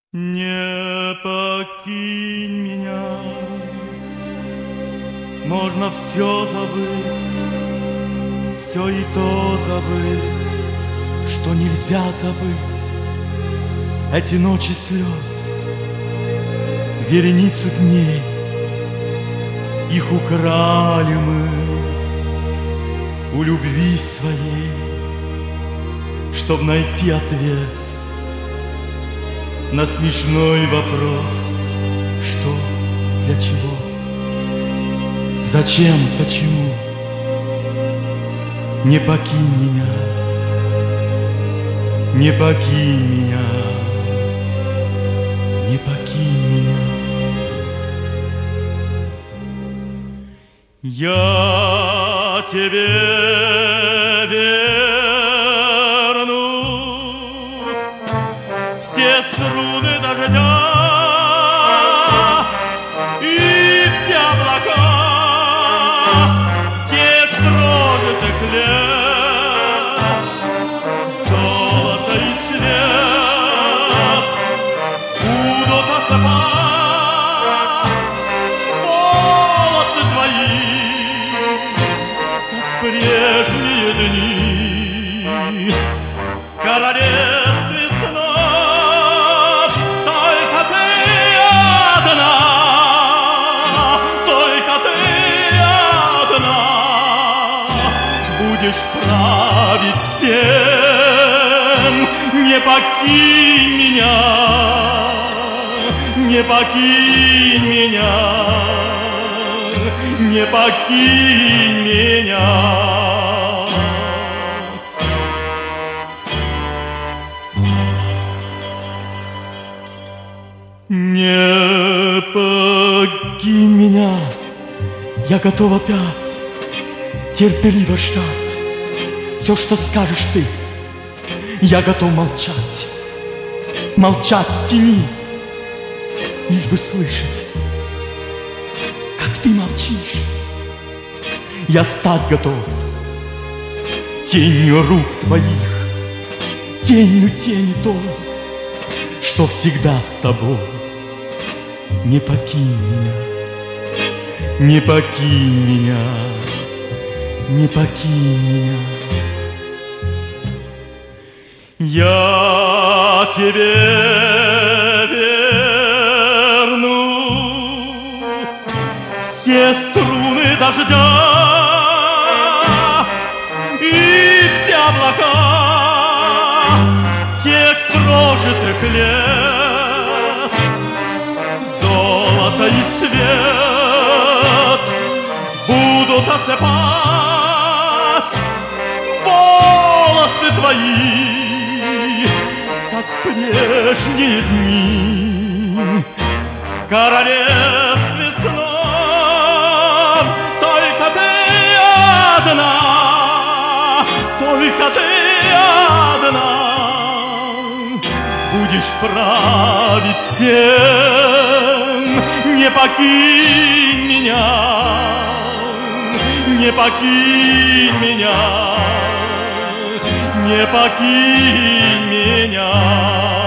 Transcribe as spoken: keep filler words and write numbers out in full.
Не покинь меня, можно все забыть, все и то забыть, что нельзя забыть. Эти ночи слез, вереницу дней, их украли мы у любви своей, чтоб найти ответ на смешной вопрос: что, для чего, зачем, почему. Не покинь меня, не покинь меня, не покинь меня. Я тебе верну все струны дождя и все облака тех прожитых лет, золото и свет будут осыпать волосы твои, как прежние дни в королевстве снов. Только ты одна, только ты одна будешь править всем. Не покинь меня, не покинь меня, не покинь меня. Не покинь меня, я готов опять терпеливо ждать. Все, что скажешь ты, я готов молчать, молчать в тени, лишь бы слышать, как ты молчишь. Я стать готов тенью рук твоих, тенью тени той, что всегда с тобой. Не покинь меня, не покинь меня, не покинь меня. Я тебе верну все струны дождя и все облака тех прожитых лет, золото и свет будут осыпать волосы твои, как прежние дни в королевстве снов. Только ты одна, только ты одна будешь править всем. Не покинь меня, не покинь меня, не покинь меня.